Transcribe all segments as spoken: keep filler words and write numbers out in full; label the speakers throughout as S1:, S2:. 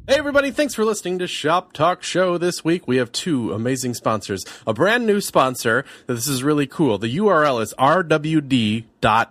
S1: Hey everybody, thanks for listening to Shop Talk Show. This week we have two amazing sponsors. A brand new sponsor. This is really cool. The U R L is rwd.is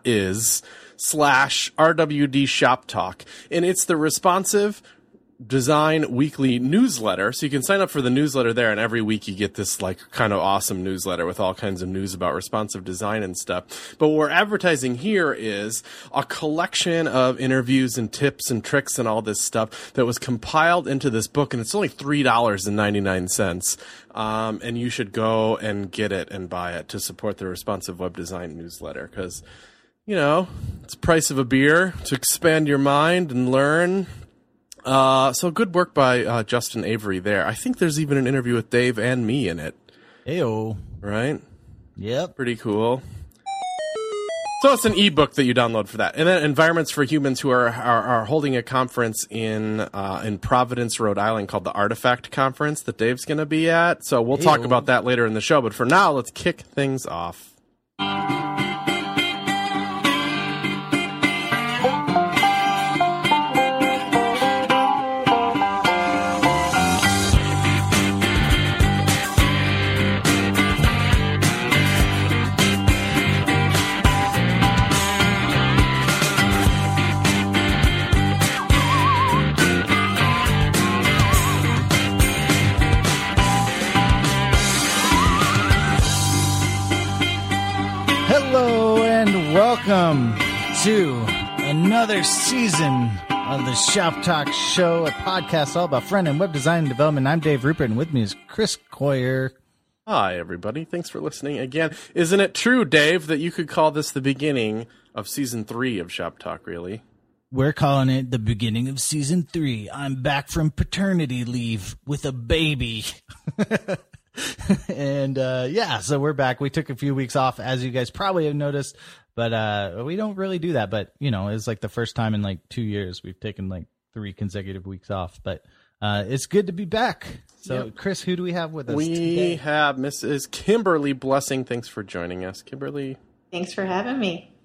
S1: slash rwd shop talk. And it's the responsive design weekly newsletter. So you can sign up for the newsletter there, and every week you get this like kind of awesome newsletter with all kinds of news about responsive design and stuff. But what we're advertising here is a collection of interviews and tips and tricks and all this stuff that was compiled into this book, and it's only three dollars and ninety-nine cents. Um, and you should go and get it and buy it to support the responsive web design newsletter, because, you know, it's the price of a beer to expand your mind and learn. Uh, so good work by uh, Justin Avery there. I think there's even an interview with Dave and me in it.
S2: Heyo.
S1: Right?
S2: Yep.
S1: Pretty cool. So it's an ebook that you download for that. And then Environments for Humans, who are are, are holding a conference in uh, in Providence, Rhode Island, called the Artifact Conference that Dave's going to be at. So we'll
S2: Heyo.
S1: talk about that later in the show. But for now, let's kick things off.
S2: Welcome to another season of the Shop Talk Show, a podcast all about front-end web design and development. I'm Dave Rupert, and with me is Chris Coyer.
S1: Hi, everybody. Thanks for listening again. Isn't it true, Dave, that you could call this the beginning of season three of Shop Talk, really?
S2: We're calling it the beginning of season three. I'm back from paternity leave with a baby. and, uh, yeah, so we're back. We took a few weeks off, as you guys probably have noticed. But uh, we don't really do that. But, you know, it's like the first time in like two years we've taken like three consecutive weeks off. But uh, it's good to be back. So, yep. Chris, who do we have with us
S1: we
S2: today?
S1: We have Missus Kimberly Blessing. Thanks for joining us, Kimberly.
S3: Thanks for having me.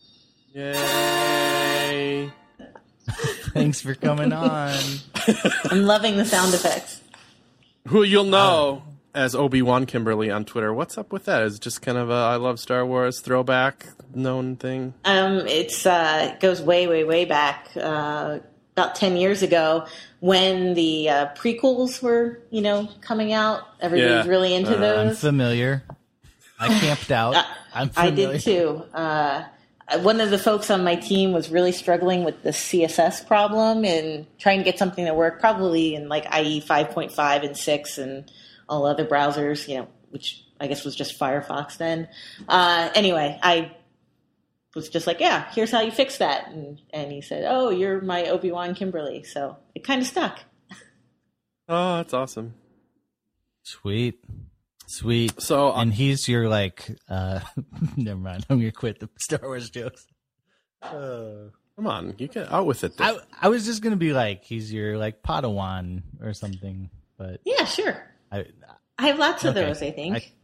S1: Yay.
S2: Thanks for coming on.
S3: I'm loving the sound effects.
S1: Who you'll know uh, as Obi-Wan Kimberly on Twitter. What's up with that? Is it just kind of a I love Star Wars throwback known thing?
S3: Um, it's uh, it goes way, way, way back. Uh, about ten years ago, when the uh, prequels were, you know, coming out. Everybody was
S1: yeah.
S3: really into
S1: uh,
S3: those.
S2: I'm familiar. I camped out. I'm familiar.
S3: I did too. Uh, one of the folks on my team was really struggling with the C S S problem and trying to get something to work, probably in like I E five point five and six and all other browsers, you know, which I guess was just Firefox then. Uh, anyway, I was just like, yeah, here's how you fix that. And, and he said, oh, you're my Obi-Wan Kimberly. So it kind of stuck.
S1: Oh, that's awesome.
S2: Sweet. Sweet.
S1: So, uh,
S2: and he's your like, uh, never mind. I'm going to quit the Star Wars jokes. Uh,
S1: come on, you get out with it.
S2: I, I was just going to be like, he's your like Padawan or something, but
S3: yeah, sure.
S2: I,
S3: I have lots of
S2: okay.
S3: those, I think.
S2: I,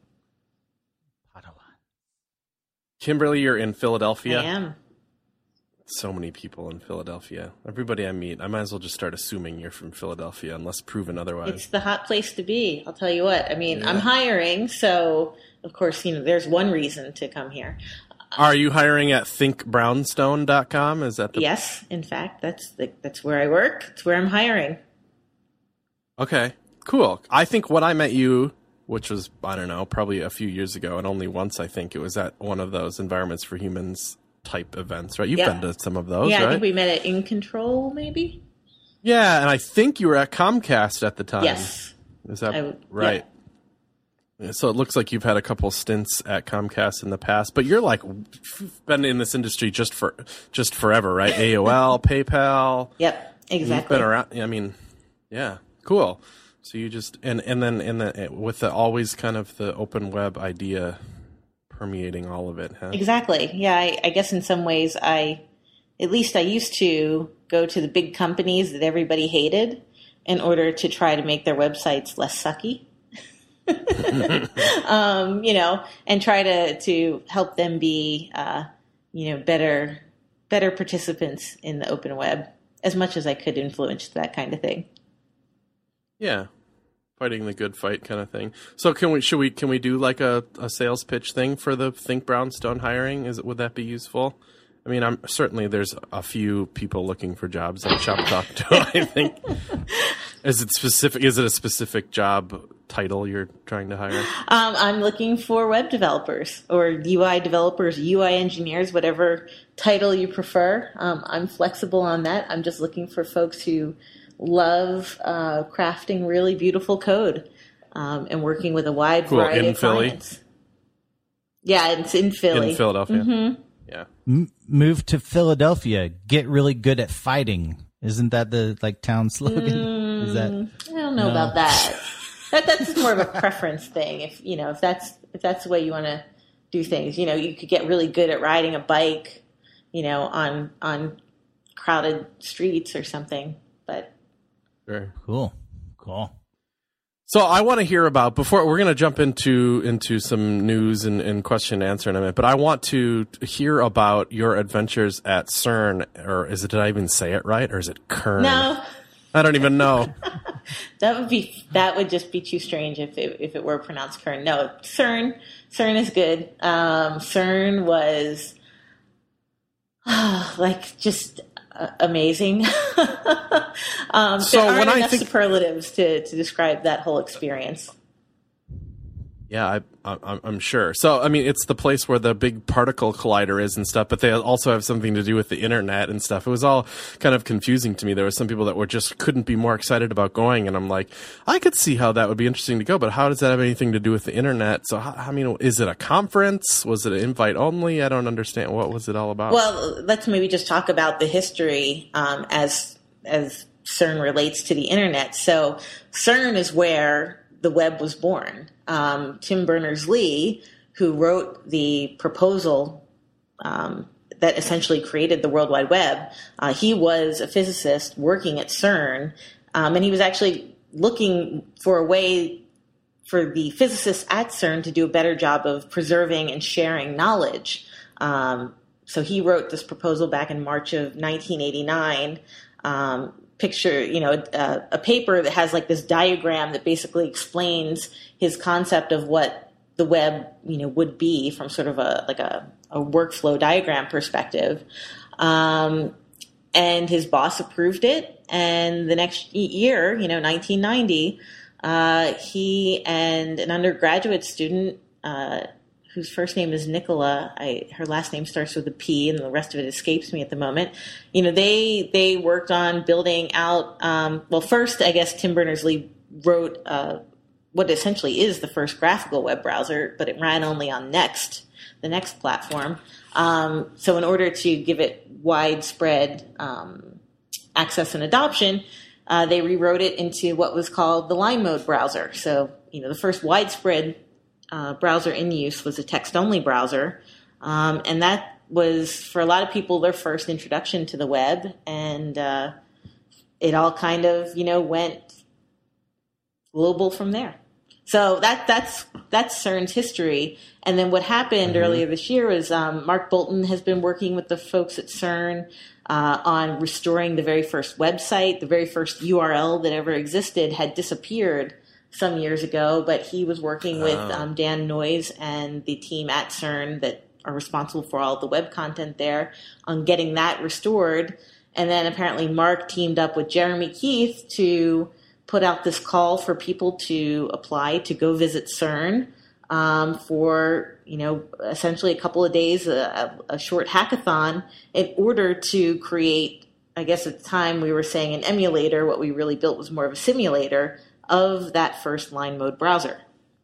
S1: Kimberly, you're in Philadelphia?
S3: I am.
S1: So many people in Philadelphia. Everybody I meet, I might as well just start assuming you're from Philadelphia unless proven otherwise.
S3: It's the hot place to be. I'll tell you what. I mean,
S1: yeah.
S3: I'm hiring, so of course, you know, there's one reason to come here.
S1: Are you hiring at think brownstone dot com? Is that the...
S3: Yes, in fact, that's the, that's where I work. It's where I'm hiring.
S1: Okay, cool. I think when I met you, which was, I don't know, probably a few years ago, and only once, I think, it was at one of those Environments for Humans type events, right? You've
S3: yeah.
S1: been to some of those,
S3: yeah,
S1: right?
S3: Yeah, I think we met at In Control, maybe?
S1: Yeah, and I think you were at Comcast at the time.
S3: Yes.
S1: Is that
S3: I,
S1: right? Yeah. So it looks like you've had a couple stints at Comcast in the past, but you're like been in this industry just for just forever, right? A O L, PayPal.
S3: Yep, exactly.
S1: You've been around. I mean, yeah, cool. So you just and and then in the with the always kind of the open web idea permeating all of it, huh?
S3: Exactly. Yeah, I, I guess in some ways I, at least I used to go to the big companies that everybody hated in order to try to make their websites less sucky. um, you know, and try to, to help them be, uh, you know, better, better participants in the open web as much as I could influence that kind of thing.
S1: Yeah. Fighting the good fight kind of thing. So can we should we can we do like a, a sales pitch thing for the Think Brownstone hiring? Is it would that be useful? I mean, I'm certainly there's a few people looking for jobs at Shop Talk too, I think. Is it specific is it a specific job title you're trying to hire?
S3: Um, I'm looking for web developers or U I developers, U I engineers, whatever title you prefer. Um, I'm flexible on that. I'm just looking for folks who love uh, crafting really beautiful code um, and working with a wide
S1: cool.
S3: variety
S1: in
S3: of
S1: Philly.
S3: clients. Yeah, it's in Philly.
S1: In Philadelphia.
S3: Mm-hmm.
S1: Yeah.
S2: M- move to Philadelphia. Get really good at fighting. Isn't that the like town slogan?
S3: Mm,
S2: Is that?
S3: I don't know
S2: No.
S3: about that. that. That's more of a preference thing. If you know, if that's if that's the way you want to do things, you know, you could get really good at riding a bike, you know, on on crowded streets or something. But
S1: Sure.
S2: Cool. Cool.
S1: So I want to hear about before we're going to jump into into some news and, and question and answer in a minute, but I want to hear about your adventures at CERN, or is it? Did I even say it right, or is it Kern?
S3: no,
S1: I don't even know.
S3: that would be that would just be too strange if it, if it were pronounced Kern. No, CERN. CERN is good. Um, CERN was like just uh, amazing. um,
S1: So
S3: there aren't
S1: when I
S3: enough
S1: think-
S3: superlatives to, to describe that whole experience.
S1: Yeah, I, I, I'm sure. So, I mean, it's the place where the big particle collider is and stuff, but they also have something to do with the internet and stuff. It was all kind of confusing to me. There were some people that were just couldn't be more excited about going, and I'm like, I could see how that would be interesting to go, but how does that have anything to do with the internet? So, how, I mean, is it a conference? Was it an invite only? I don't understand. What was it all about?
S3: Well, let's maybe just talk about the history um, as as CERN relates to the internet. So, CERN is where the web was born. Um, Tim Berners-Lee, who wrote the proposal um, that essentially created the World Wide Web, uh, he was a physicist working at CERN, um, and he was actually looking for a way for the physicists at CERN to do a better job of preserving and sharing knowledge. Um, so he wrote this proposal back in March of nineteen eighty-nine. Um, picture, you know, a, a paper that has like this diagram that basically explains his concept of what the web, you know, would be from sort of a like a, a workflow diagram perspective. Um, and his boss approved it. And the next year, you know, nineteen ninety, uh, he and an undergraduate student, uh, whose first name is Nicola, I, her last name starts with a P, and the rest of it escapes me at the moment. You know, they they worked on building out. Um, well, first, I guess Tim Berners-Lee wrote uh, what essentially is the first graphical web browser, but it ran only on Next, the Next platform. Um, so, in order to give it widespread um, access and adoption, uh, they rewrote it into what was called the line mode browser. So, you know, the first widespread Uh, browser in use was a text-only browser, um, and that was, for a lot of people, their first introduction to the web, and uh, it all kind of, you know, went global from there. So that that's that's CERN's history. And then what happened mm-hmm. earlier this year was um, Mark Bolton has been working with the folks at CERN uh, on restoring the very first website. The very first U R L that ever existed had disappeared some years ago, but he was working with
S1: Oh.
S3: um, Dan Noyes and the team at CERN that are responsible for all the web content there on getting that restored. And then apparently Mark teamed up with Jeremy Keith to put out this call for people to apply to go visit CERN um, for, you know, essentially a couple of days, a, a short hackathon, in order to create, I guess at the time we were saying an emulator. What we really built was more of a simulator of that first line mode browser.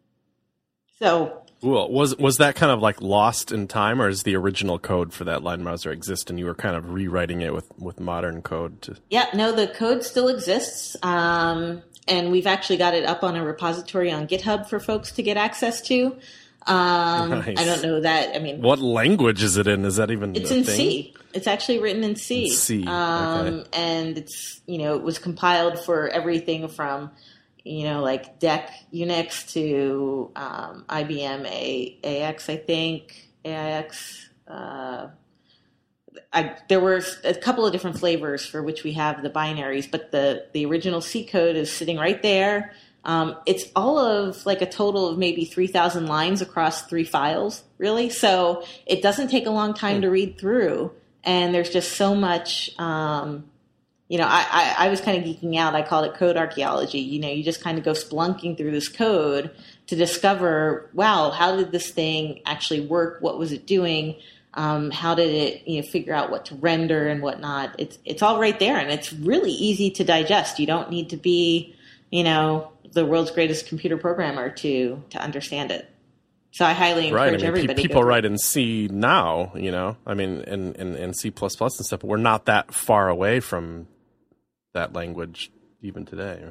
S3: So,
S1: Cool. Was was that kind of like lost in time, or does the original code for that line browser exist, and you were kind of rewriting it with, with modern code? To...
S3: yeah, no, the code still exists, um, and we've actually got it up on a repository on GitHub for folks to get access to. Um,
S1: Nice.
S3: I don't know that. I mean,
S1: What language is it in? Is that even
S3: it's
S1: a
S3: in
S1: thing?
S3: C. It's actually written in C.
S1: In C,
S3: Um,
S1: okay.
S3: And it's, you know, it was compiled for everything from, you know, like D E C Unix to um, I B M A, AX, I think, A I X. Uh, I, there were a couple of different flavors for which we have the binaries, but the, the original C code is sitting right there. Um, it's all of like a total of maybe three thousand lines across three files, really. So it doesn't take a long time to read through. And there's just so much, um, you know, I, I, I was kind of geeking out. I called it code archaeology. You know, you just kind of go splunking through this code to discover, wow, how did this thing actually work? What was it doing? Um, how did it, you know, figure out what to render and whatnot? It's it's all right there, and it's really easy to digest. You don't need to be, you know, the world's greatest computer programmer to to understand it. So I highly encourage
S1: right. I mean,
S3: everybody.
S1: Pe- people write in C now, you know, I mean, in, in, in C plus plus and stuff, but we're not that far away from that language even today.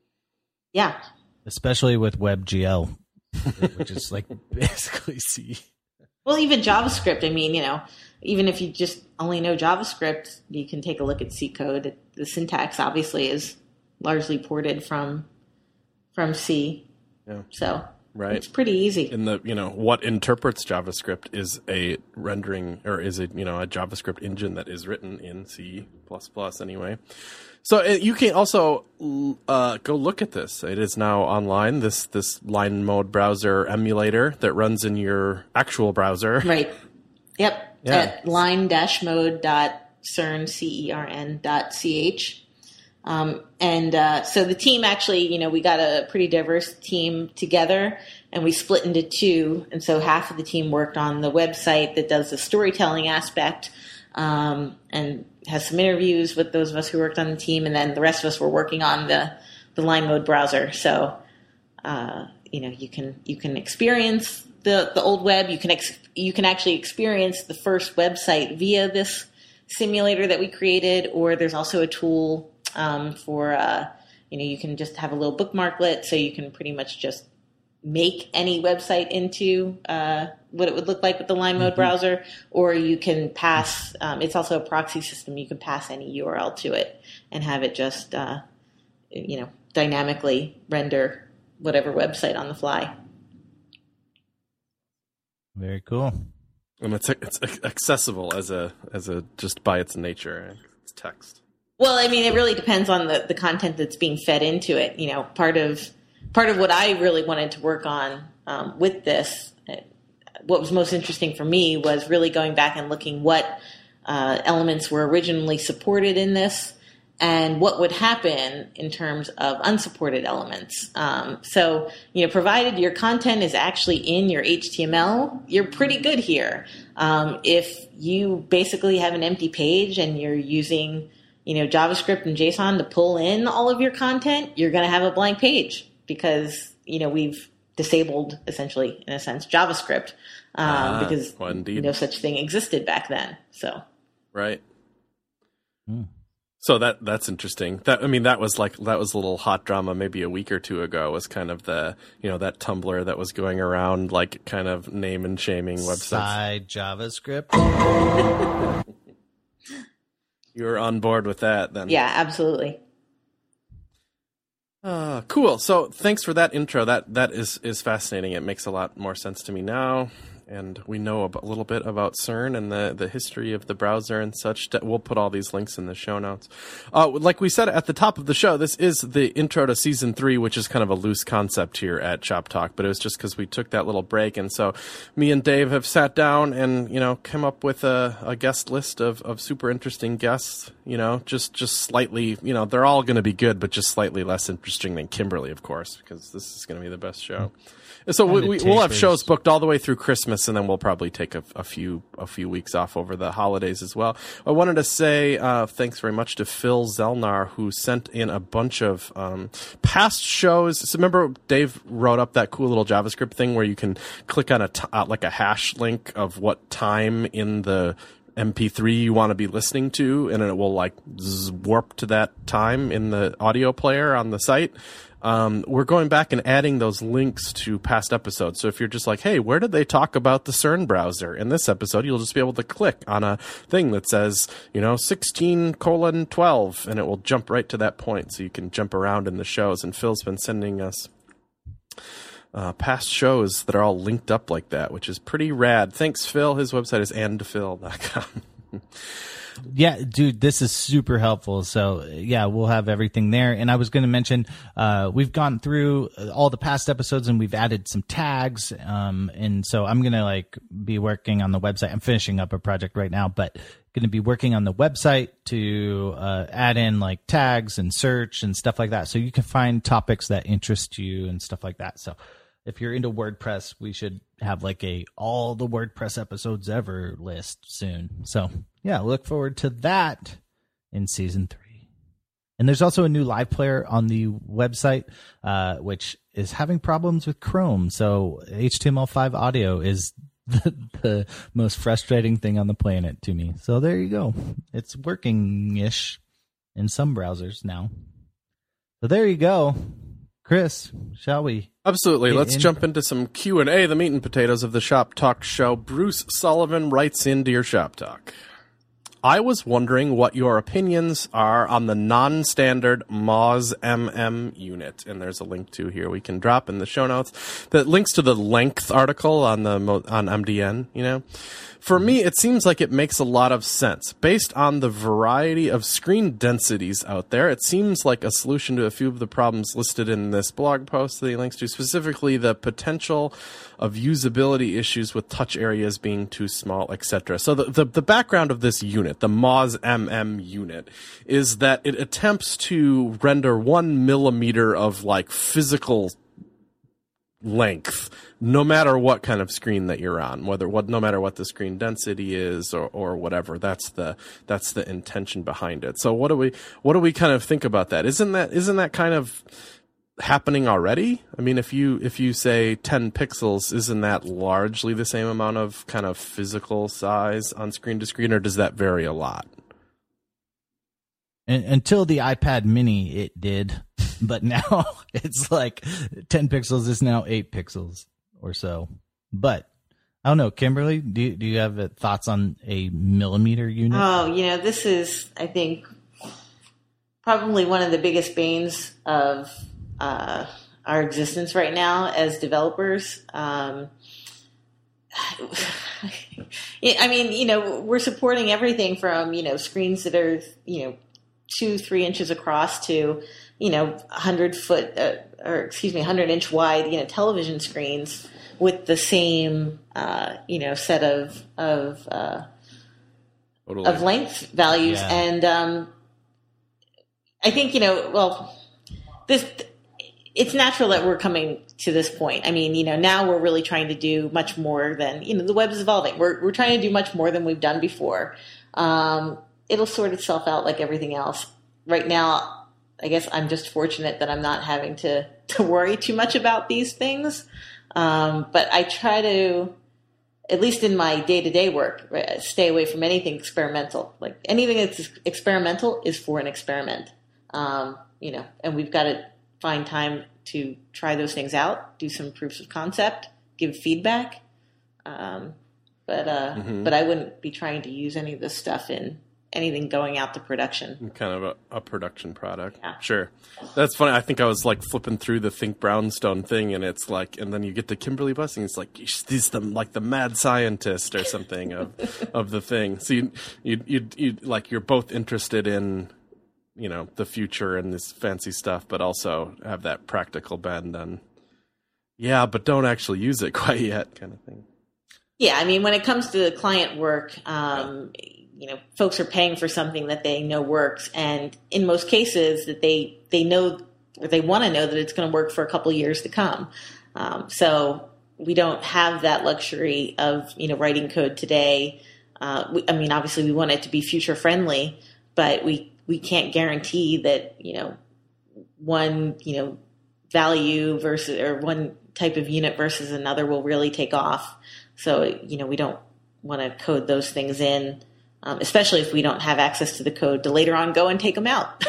S3: Yeah.
S2: Especially with WebGL, which is like basically C.
S3: Well, even JavaScript, I mean, you know, even if you just only know JavaScript, you can take a look at C code. The syntax obviously is largely ported from from C.
S1: Yeah.
S3: So
S1: right.
S3: It's pretty easy.
S1: In the, you know, what interprets JavaScript is a rendering, or is a, you know, a JavaScript engine that is written in C plus plus anyway. So uh, you can also uh, go look at this. It is now online, this this line mode browser emulator that runs in your actual browser.
S3: Right. Yep.
S1: Yeah.
S3: At line dash mode dot cern, C E R N dot C H. Um, and uh, so the team actually, you know, we got a pretty diverse team together, and we split into two. And so half of the team worked on the website that does the storytelling aspect, um, and has some interviews with those of us who worked on the team. And then the rest of us were working on the, the line mode browser. So, uh, you know, you can, you can experience the, the old web. You can, ex- you can actually experience the first website via this simulator that we created, or there's also a tool Um, for, uh, you know, you can just have a little bookmarklet, so you can pretty much just make any website into uh, what it would look like with the line mode mm-hmm. browser, or you can pass, um, it's also a proxy system, you can pass any U R L to it and have it just, uh, you know, dynamically render whatever website on the fly.
S2: Very cool.
S1: And it's it's accessible as a as a just by its nature. It's text.
S3: Well, I mean, it really depends on the, the content that's being fed into it. You know, part of part of what I really wanted to work on um, with this, what was most interesting for me was really going back and looking what uh, elements were originally supported in this and what would happen in terms of unsupported elements. Um, so, you know, provided your content is actually in your H T M L, you're pretty good here. Um, if you basically have an empty page and you're using you know, JavaScript and JSON to pull in all of your content, you're going to have a blank page because, you know, we've disabled essentially, in a sense, JavaScript um, ah, because well, no such thing existed back then. So,
S1: right. Hmm. So that that's interesting. That I mean, that was like that was a little hot drama maybe a week or two ago. Was kind of the you know that Tumblr that was going around like kind of name and shaming websites.
S2: Side JavaScript.
S1: You were on board with that then.
S3: Yeah, absolutely.
S1: Uh, cool. So thanks for that intro. That that is, is fascinating. It makes a lot more sense to me now. And we know a little bit about CERN and the, the history of the browser and such. We'll put all these links in the show notes. Uh, like we said at the top of the show, this is the intro to season three, which is kind of a loose concept here at Shop Talk. But it was just because we took that little break. And so me and Dave have sat down and, you know, come up with a, a guest list of, of super interesting guests, you know, just, just slightly, you know, they're all going to be good, but just slightly less interesting than Kimberly, of course, because this is going to be the best show. So we, we, we'll have shows booked all the way through Christmas, and then we'll probably take a, a few a few weeks off over the holidays as well. I wanted to say uh, thanks very much to Phil Zelnar, who sent in a bunch of um, past shows. So remember, Dave wrote up that cool little JavaScript thing where you can click on a t- uh, like a hash link of what time in the M P three you want to be listening to, and it will like zzz, warp to that time in the audio player on the site. Um, we're going back and adding those links to past episodes. So if you're just like, hey, where did they talk about the CERN browser in this episode? You'll just be able to click on a thing that says, you know, sixteen colon twelve, and it will jump right to that point. So you can jump around in the shows. And Phil's been sending us uh, past shows that are all linked up like that, which is pretty rad. Thanks, Phil. His website is and phil dot com.
S2: Yeah, dude, this is super helpful. So yeah, we'll have everything there. And I was going to mention, uh, we've gone through all the past episodes and we've added some tags. Um, and so I'm going to like be working on the website. I'm finishing up a project right now, but going to be working on the website to, uh, add in like tags and search and stuff like that. So you can find topics that interest you and stuff like that. So if you're into WordPress, we should have like a all the WordPress episodes ever list soon. So yeah, look forward to that in season three. And there's also a new live player on the website, uh, which is having problems with Chrome. So H T M L five audio is the, the most frustrating thing on the planet to me. So there you go. It's working-ish in some browsers now. So there you go. Chris, shall we?
S1: Absolutely. Let's
S2: in-
S1: jump into some Q and A, the meat and potatoes of the Shop Talk show. Bruce Sullivan writes in Dear Shop Talk. I was wondering what your opinions are on the non-standard Moz M M unit. And there's a link to here we can drop in the show notes that links to the length article on the on M D N, you know. For me, it seems like it makes a lot of sense. Based on the variety of screen densities out there, it seems like a solution to a few of the problems listed in this blog post that he links to, specifically the potential of usability issues with touch areas being too small, et cetera. So the, the, the background of this unit, the Moz M M unit, is that it attempts to render one millimeter of like physical length, no matter what kind of screen that you're on, whether what, no matter what the screen density is or, or whatever. That's the that's the intention behind it. So what do we what do we kind of think about that? Isn't that isn't that kind of happening already? I mean, if you if you say ten pixels, isn't that largely the same amount of kind of physical size on screen to screen, or does that vary a lot?
S2: And, until the iPad Mini, it did. But now it's like ten pixels is now eight pixels or so. But I don't know, Kimberly, do you, do you have uh, thoughts on a millimeter unit?
S3: Oh, you know, this is, I think, probably one of the biggest banes of uh, our existence right now as developers. Um, I mean, you know, we're supporting everything from, you know, screens that are, you know, two, three inches across to, you know, one hundred foot, uh, or excuse me, one hundred inch wide, you know, television screens with the same, uh, you know, set of of uh, totally. of length values, yeah. and um, I think, you know, well, this it's natural that we're coming to this point. I mean, you know, now we're really trying to do much more than, you know, the web is evolving. We're we're trying to do much more than we've done before. Um, it'll sort itself out like everything else. Right now, I guess I'm just fortunate that I'm not having to, to worry too much about these things. Um, but I try to, at least in my day-to-day work, right, stay away from anything experimental. Like anything that's experimental is for an experiment. Um, you know, and we've got to find time to try those things out, do some proofs of concept, give feedback. Um, but uh, mm-hmm. but I wouldn't be trying to use any of this stuff in anything going out to production. Kind
S1: of a, a production product.
S3: Yeah.
S1: Sure. That's funny. I think I was like flipping through the Think Brownstone thing, and it's like, and then you get to Kimberly Bussing. It's like, she's the, like the mad scientist or something of, of the thing. So you, you, you, you, like, you're both interested in, you know, the future and this fancy stuff, but also have that practical bend on, yeah, but don't actually use it quite yet kind of thing.
S3: Yeah. I mean, when it comes to the client work, um, yeah. you know, folks are paying for something that they know works, and in most cases that they they know or they want to know that it's going to work for a couple years to come. Um, so we don't have that luxury of, you know, writing code today. Uh, we, I mean, obviously we want it to be future friendly, but we we can't guarantee that, you know, one, you know, value versus or one type of unit versus another will really take off. So, you know, we don't want to code those things in. Um, especially if we don't have access to the code to later on go and take them out.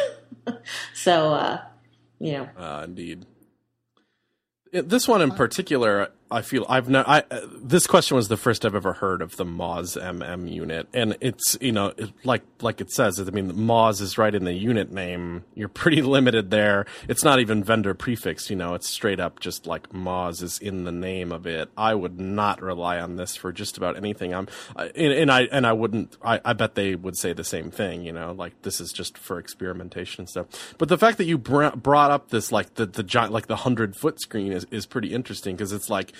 S3: so, uh, you know.
S1: Uh, indeed. It, this one in particular, I feel I've no, I, uh, this question was the first I've ever heard of the Moz M M unit. And it's, you know, it, like, like it says, I mean, Moz is right in the unit name. You're pretty limited there. It's not even vendor prefix, you know, it's straight up just like Moz is in the name of it. I would not rely on this for just about anything. I'm, uh, and, and I, and I wouldn't, I, I bet they would say the same thing, you know, like this is just for experimentation and stuff. But the fact that you br- brought up this, like the, the giant, like the hundred foot screen is, is pretty interesting because it's like,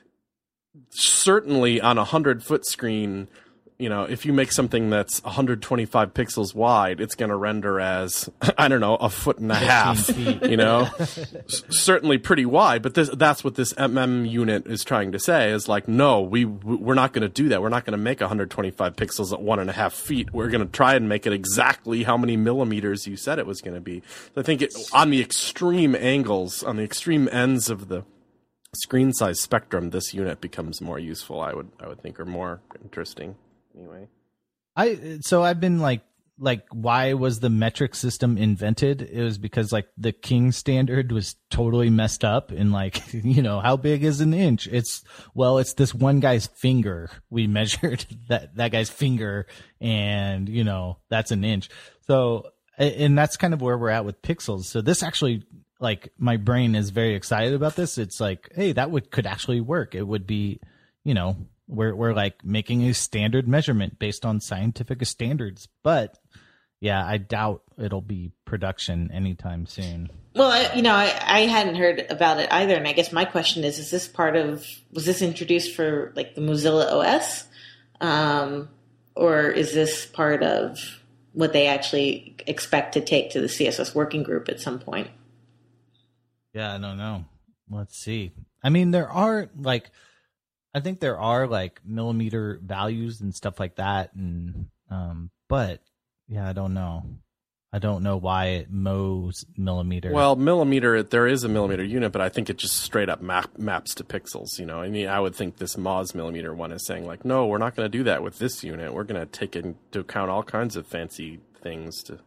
S1: certainly on a hundred foot screen, you know, if you make something that's one hundred twenty-five pixels wide, it's going to render as, I don't know, a foot and a half, feet. You know, S- certainly pretty wide. But this, that's what this M M unit is trying to say is like, no, we, we're not going to do that. We're not going to make one hundred twenty-five pixels at one and a half feet. We're going to try and make it exactly how many millimeters you said it was going to be. So I think it, on the extreme angles, on the extreme ends of the screen size spectrum, this unit becomes more useful, I would I would think, or more interesting anyway.
S2: I so I've been like like why was the metric system invented? It was because like the King standard was totally messed up and like, you know, how big is an inch? It's well, it's this one guy's finger. We measured that that guy's finger and, you know, that's an inch. So and that's kind of where we're at with pixels. So this actually, like, my brain is very excited about this. It's like, hey, that would could actually work. It would be, you know, we're we're like making a standard measurement based on scientific standards. But yeah, I doubt it'll be production anytime soon.
S3: Well, I, you know, I, I hadn't heard about it either, and I guess my question is: is this part of was this introduced for like the Mozilla O S, um, or is this part of what they actually expect to take to the C S S working group at some point?
S2: Yeah, I don't know. Let's see. I mean, there are like, I think there are like millimeter values and stuff like that, and um, but yeah, I don't know. I don't know why it mows millimeter.
S1: Well, millimeter, there is a millimeter unit, but I think it just straight up map, maps to pixels. You know, I mean, I would think this Moz millimeter one is saying like, no, we're not going to do that with this unit. We're going to take into account all kinds of fancy things to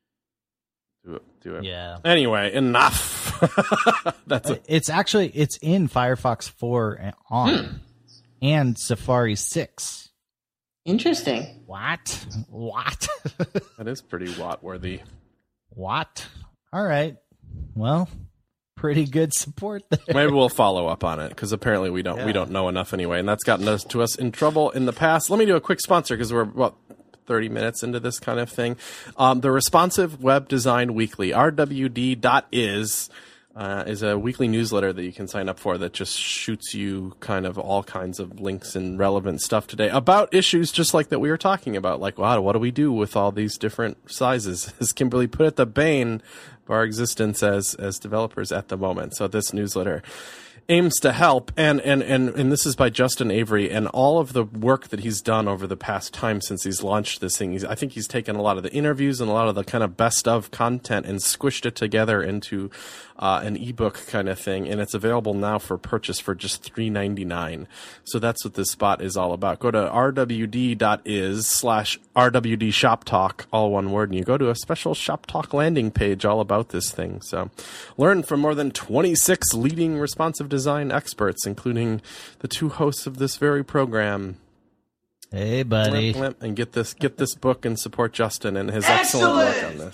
S1: do it. Do it.
S2: Yeah.
S1: Anyway, enough. That's a-
S2: it's actually it's in Firefox four on hmm. and Safari six.
S3: Interesting.
S2: What? What?
S1: That is pretty watt-worthy.
S2: What? All right. Well, pretty good support there.
S1: Maybe we'll follow up on it because apparently we don't yeah. we don't know enough anyway, and that's gotten us to us in trouble in the past. Let me do a quick sponsor because we're about thirty minutes into this kind of thing. Um, the Responsive Web Design Weekly, R W D dot is. Uh, is a weekly newsletter that you can sign up for that just shoots you kind of all kinds of links and relevant stuff today about issues just like that we were talking about. Like, wow, what do we do with all these different sizes? As Kimberly put it, the bane of our existence as as developers at the moment. So this newsletter aims to help, and, and, and, and this is by Justin Avery, and all of the work that he's done over the past time since he's launched this thing. He's, I think he's taken a lot of the interviews and a lot of the kind of best of content and squished it together into uh, an ebook kind of thing, and it's available now for purchase for just three ninety-nine. So that's what this spot is all about. Go to R W D dot is slash R W D Shop Talk, all one word, and you go to a special Shop Talk landing page all about this thing. So learn from more than twenty-six leading responsive design experts, including the two hosts of this very program.
S2: Hey, buddy.
S1: And get this get this book and support Justin and his excellent, excellent work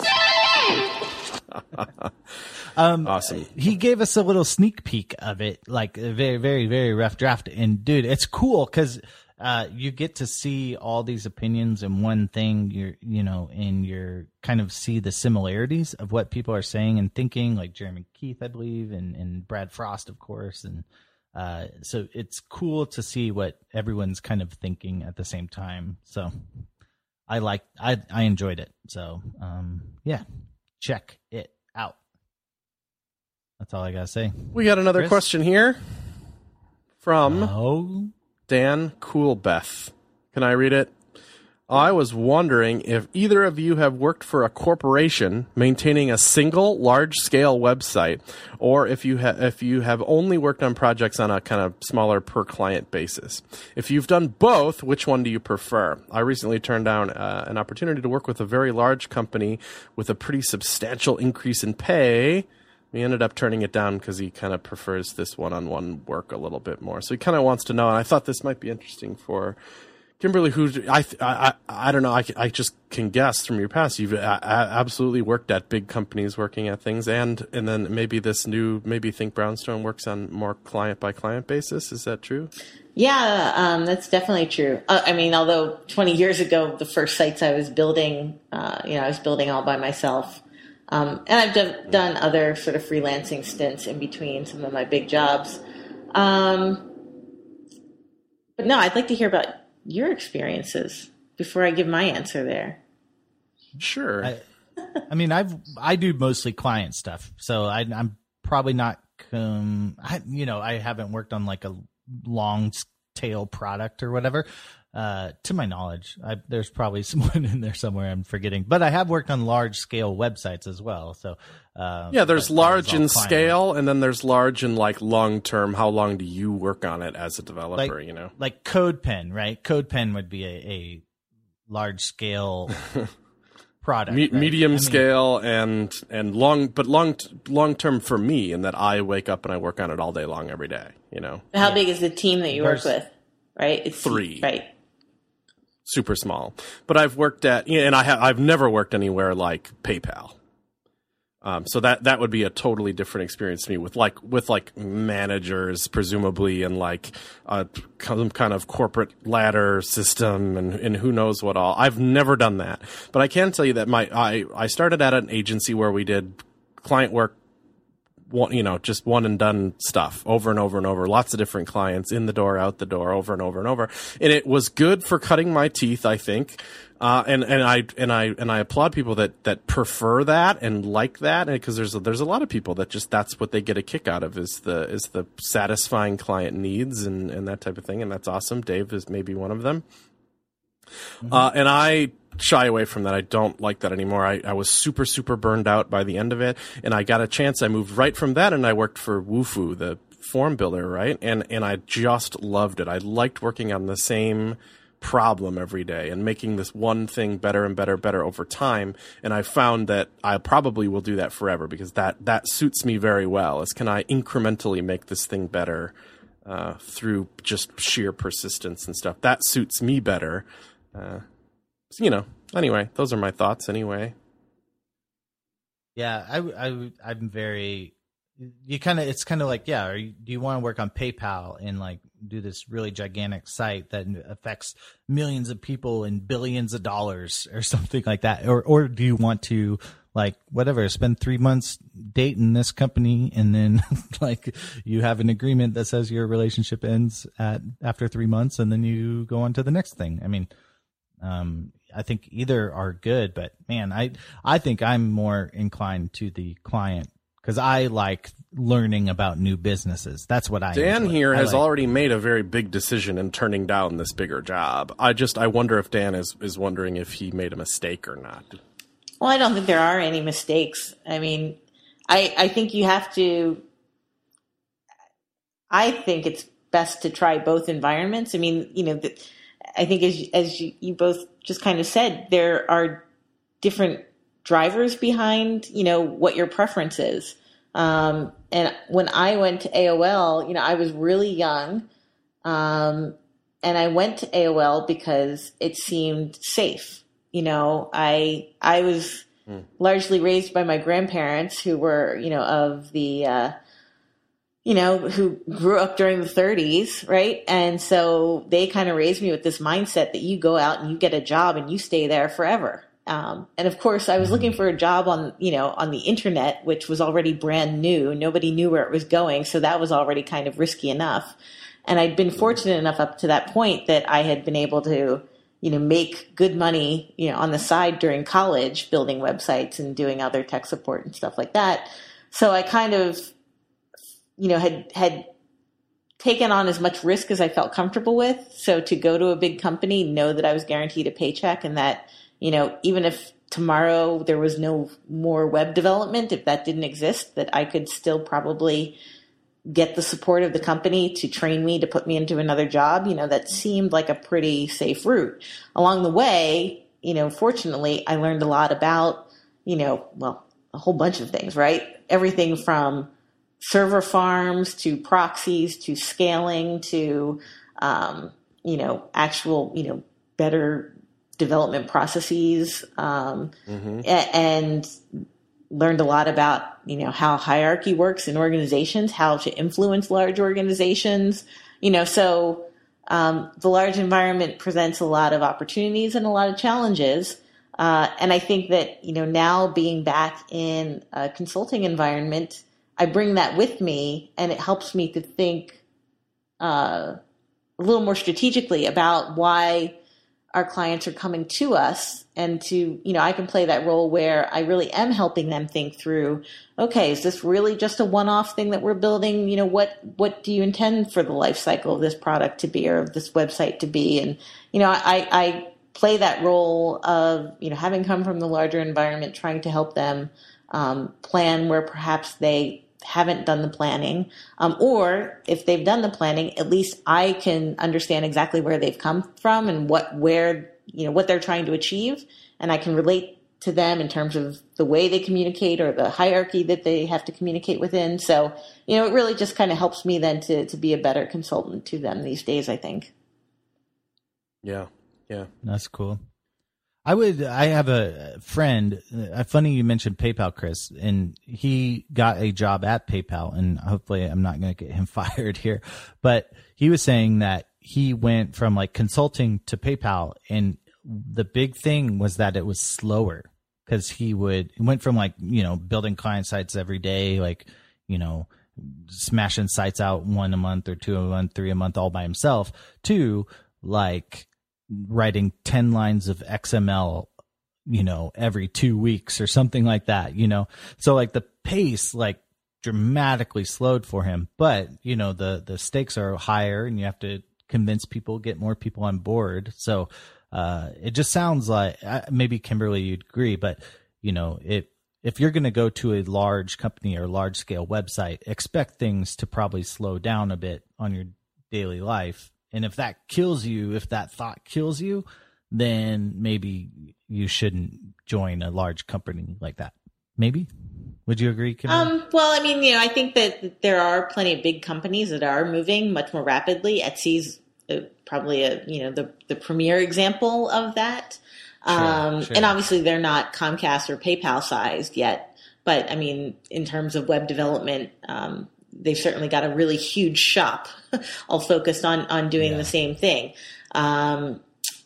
S1: on this.
S2: um,
S1: awesome.
S2: He gave us a little sneak peek of it, like a very, very, very rough draft. And dude, it's cool because uh, you get to see all these opinions in one thing. You're, you know, and you're kind of see the similarities of what people are saying and thinking, like Jeremy Keith, I believe, and, and Brad Frost, of course. And uh, so it's cool to see what everyone's kind of thinking at the same time. So I like, I, I enjoyed it. So um, yeah, check it out. That's all I gotta say.
S1: We got another
S2: Chris?
S1: question here from
S2: oh.
S1: Dan Coolbeth. Can I read it? I was wondering if either of you have worked for a corporation maintaining a single large-scale website, or if you ha- if you have only worked on projects on a kind of smaller per-client basis. If you've done both, which one do you prefer? I recently turned down uh, an opportunity to work with a very large company with a pretty substantial increase in pay. He ended up turning it down because he kind of prefers this one-on-one work a little bit more. So he kind of wants to know, and I thought this might be interesting for Kimberly, who I, I, I don't know, I, I just can guess from your past, you've a, a, absolutely worked at big companies working at things, and and then maybe this new, maybe Think Brownstone works on more client-by-client basis. Is that true?
S3: Yeah, um, that's definitely true. Uh, I mean, although twenty years ago, the first sites I was building, uh, you know, I was building all by myself. Um, and I've done, done other sort of freelancing stints in between some of my big jobs. Um, but no, I'd like to hear about your experiences before I give my answer there.
S1: Sure.
S2: I, I mean, I've, I do mostly client stuff, so I, I'm probably not, um, I, you know, I haven't worked on like a long tail product or whatever. Uh, to my knowledge, I, there's probably someone in there somewhere I'm forgetting, but I have worked on large scale websites as well. So, uh,
S1: yeah, there's large in
S2: client.
S1: scale, and then there's large in like long term. How long do you work on it as a developer?
S2: Like,
S1: you know,
S2: like CodePen, right? CodePen would be a, a large scale product,
S1: Me-
S2: right?
S1: medium
S2: I mean,
S1: scale and and long, but long long term for me, in that I wake up and I work on it all day long every day. You know,
S3: how
S2: yeah.
S3: big is the team that you work
S2: There's,
S3: with? Right, it's
S1: three.
S3: Right.
S1: Super small, but I've worked at, and I have, I've never worked anywhere like PayPal. Um, so that, that would be a totally different experience to me with like, with like managers, presumably, and like, uh, some kind of corporate ladder system and, and who knows what all. I've never done that, but I can tell you that my, I, I started at an agency where we did client work, one, you know, just one and done stuff over and over and over, lots of different clients in the door, out the door, over and over and over. And it was good for cutting my teeth, I think. Uh, and, and I, and I, and I applaud people that, that prefer that and like that. And cause there's, a, there's a lot of people that just, that's what they get a kick out of, is the, is the satisfying client needs and, and that type of thing. And that's awesome. Dave is maybe one of them. Mm-hmm. Uh, and I shy away from that. I don't like that anymore. I, I was super, super burned out by the end of it. And I got a chance. I moved right from that and I worked for Wufoo, the form builder, right? And, and I just loved it. I liked working on the same problem every day and making this one thing better and better, better over time. And I found that I probably will do that forever, because that, that suits me very well, is can I incrementally make this thing better, uh, through just sheer persistence and stuff. That suits me better. Uh, so, you know, anyway, those are my thoughts anyway.
S2: Yeah, I, I, I'm very, you kind of, it's kind of like, yeah, are you, do you want to work on PayPal and like do this really gigantic site that affects millions of people and billions of dollars or something like that? Or, or do you want to like, whatever, spend three months dating this company and then like you have an agreement that says your relationship ends at after three months and then you go on to the next thing? I mean, um, I think either are good, but man, I, I think I'm more inclined to the client, because I like learning about new businesses. That's what I
S1: Dan
S2: enjoy.
S1: here
S2: I
S1: has
S2: like.
S1: already made a very big decision in turning down this bigger job. I just, I wonder if Dan is, is wondering if he made a mistake or not.
S3: Well, I don't think there are any mistakes. I mean, I, I think you have to, I think it's best to try both environments. I mean, you know, the, I think as, as you, you both just kind of said, there are different drivers behind, you know, what your preference is. Um, and when I went to A O L, you know, I was really young. Um, and I went to A O L because it seemed safe. You know, I, I was mm. largely raised by my grandparents, who were, you know, of the, uh, you know, who grew up during the thirties, right? And so they kind of raised me with this mindset that you go out and you get a job and you stay there forever. Um, and of course, I was looking for a job on, you know, on the internet, which was already brand new. Nobody knew where it was going. So that was already kind of risky enough. And I'd been fortunate enough up to that point that I had been able to, you know, make good money, you know, on the side during college, building websites and doing other tech support and stuff like that. So I kind of, you know, had, had taken on as much risk as I felt comfortable with. So to go to a big company, know that I was guaranteed a paycheck, and that, you know, even if tomorrow there was no more web development, if that didn't exist, that I could still probably get the support of the company to train me, to put me into another job. You know, that seemed like a pretty safe route. Along the way, you know, fortunately, I learned a lot about, you know, well, a whole bunch of things, right? Everything from server farms to proxies to scaling to, um, you know, actual, you know, better development processes, um, mm-hmm. a- and learned a lot about, you know, how hierarchy works in organizations, how to influence large organizations, you know, so um, the large environment presents a lot of opportunities and a lot of challenges. Uh, and I think that, you know, now being back in a consulting environment, I bring that with me, and it helps me to think uh, a little more strategically about why our clients are coming to us, and to, you know, I can play that role where I really am helping them think through, okay, is this really just a one-off thing that we're building? You know, what, what do you intend for the life cycle of this product to be, or of this website to be? And, you know, I, I play that role of, you know, having come from the larger environment, trying to help them um, plan where perhaps they haven't done the planning, um, or if they've done the planning, at least I can understand exactly where they've come from and what, where, you know, what they're trying to achieve. And I can relate to them in terms of the way they communicate or the hierarchy that they have to communicate within. So, you know, it really just kind of helps me then to, to be a better consultant to them these days, I think.
S1: Yeah. Yeah.
S2: That's cool. I would, I have a friend, uh, funny you mentioned PayPal, Chris, and he got a job at PayPal, and hopefully I'm not going to get him fired here, but he was saying that he went from like consulting to PayPal, and the big thing was that it was slower, because he would, he went from like, you know, building client sites every day, like, you know, smashing sites out one a month or two a month, three a month all by himself, to like writing ten lines of X M L, you know, every two weeks or something like that, you know? So like the pace, like dramatically slowed for him, but you know, the, the stakes are higher and you have to convince people, get more people on board. So, uh, it just sounds like, uh, maybe Kimberly, you'd agree, but you know, it, if you're going to go to a large company or large scale website, expect things to probably slow down a bit on your daily life. And if that kills you, if that thought kills you, then maybe you shouldn't join a large company like that. Maybe. Would you agree, Kim?
S3: Um, well, I mean, you know, I think that there are plenty of big companies that are moving much more rapidly. Etsy's uh, probably a, you know, the, the premier example of that. Sure, um, sure. And obviously they're not Comcast or PayPal sized yet. But I mean, in terms of web development, um, they've certainly got a really huge shop all focused on, on doing yeah. the same thing. Um,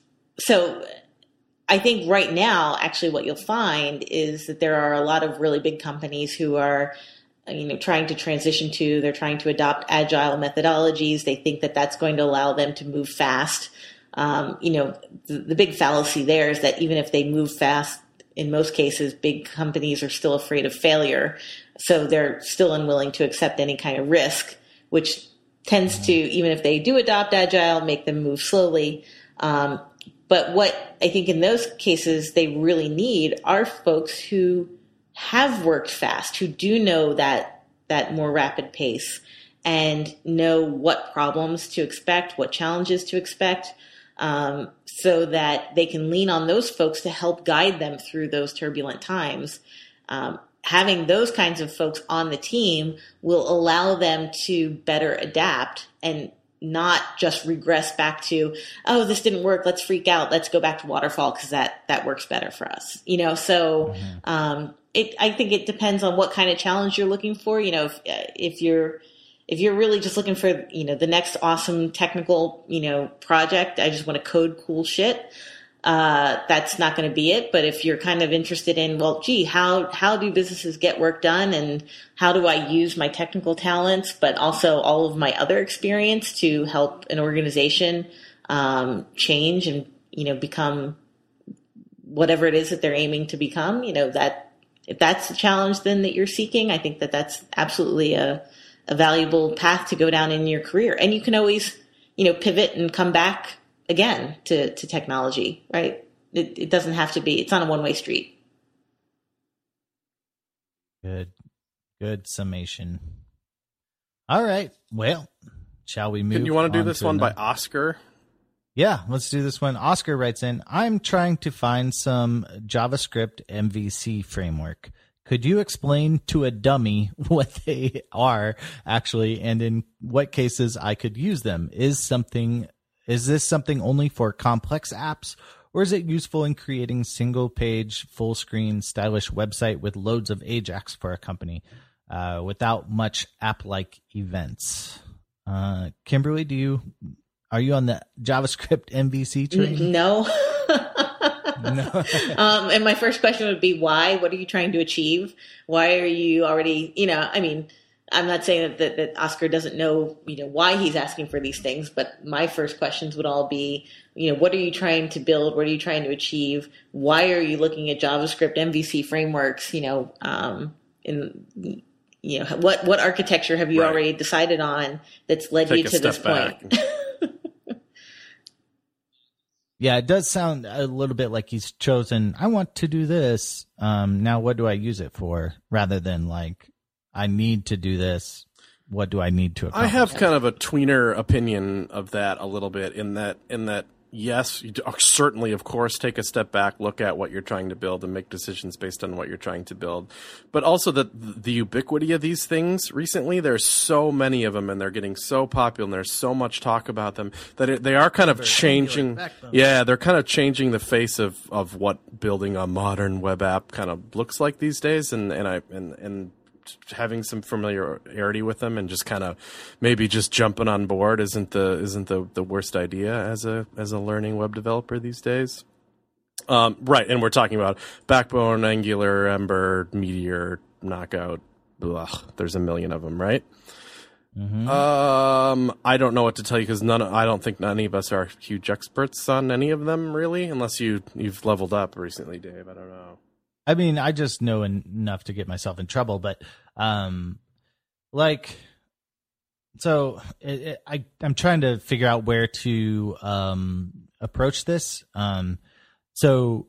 S3: so I think right now, actually what you'll find is that there are a lot of really big companies who are, you know, trying to transition to, they're trying to adopt agile methodologies. They think that that's going to allow them to move fast. Um, you know, the, the big fallacy there is that even if they move fast, in most cases, big companies are still afraid of failure. So they're still unwilling to accept any kind of risk, which tends to, even if they do adopt agile, make them move slowly. Um, but what I think in those cases they really need are folks who have worked fast, who do know that that more rapid pace and know what problems to expect, what challenges to expect, um, so that they can lean on those folks to help guide them through those turbulent times. Um, having those kinds of folks on the team will allow them to better adapt and not just regress back to, oh, this didn't work, let's freak out, let's go back to waterfall because that, that works better for us. You know, so mm-hmm. um, it, I think it depends on what kind of challenge you're looking for. You know, if, if you're if you're really just looking for, you know, the next awesome technical, you know, project, I just want to code cool shit, uh, that's not going to be it. But if you're kind of interested in, well, gee, how, how do businesses get work done, and how do I use my technical talents, but also all of my other experience to help an organization, um, change and, you know, become whatever it is that they're aiming to become, you know, that if that's the challenge then that you're seeking, I think that that's absolutely a, a valuable path to go down in your career. And you can always, you know, pivot and come back again to, to technology, right? It, it doesn't have to be, it's not a one-way street.
S2: Good, good summation. All right. Well, shall we move?
S1: You want to do this one
S2: another?
S1: by Oscar?
S2: Yeah, let's do this one. Oscar writes in, I'm trying to find some JavaScript M V C framework. Could you explain to a dummy what they are actually, and in what cases I could use them? Is something is this something only for complex apps, or is it useful in creating single-page, full-screen, stylish website with loads of Ajax for a company uh, without much app-like events? Uh, Kimberly, do you are you on the JavaScript M V C train?
S3: No.
S2: No.
S3: um, and my first question would be why? What are you trying to achieve? Why are you already, you know, I mean, I'm not saying that, that, that Oscar doesn't know, you know, why he's asking for these things, but my first questions would all be, you know, what are you trying to build? What are you trying to achieve? Why are you looking at JavaScript M V C frameworks? You know, um, in, you know, what, what architecture have you right. already decided on that's led
S1: Take
S3: you to this
S1: back.
S3: point?
S2: Yeah, it does sound a little bit like he's chosen, I want to do this. Um, now, what do I use it for? Rather than like, I need to do this. What do I need to accomplish?
S1: I have kind of a tweener opinion of that a little bit in that, in that, yes, you do, certainly, of course, take a step back, look at what you're trying to build and make decisions based on what you're trying to build. But also the, the ubiquity of these things recently, there's so many of them and they're getting so popular and there's so much talk about them that it, they are kind of changing. Yeah, they're kind of changing the face of, of what building a modern web app kind of looks like these days. And, and I, and, and, having some familiarity with them and just kind of maybe just jumping on board isn't the isn't the, the worst idea as a as a learning web developer these days. Um, right, and we're talking about Backbone, Angular, Ember, Meteor, Knockout. Blah, there's a million of them, right? Mm-hmm. Um, I don't know what to tell you because none. I don't think any of us are huge experts on any of them, really, unless you you've leveled up recently, Dave. I don't know.
S2: I mean, I just know en- enough to get myself in trouble, but um, like, so it, it, I I'm trying to figure out where to um approach this. Um, so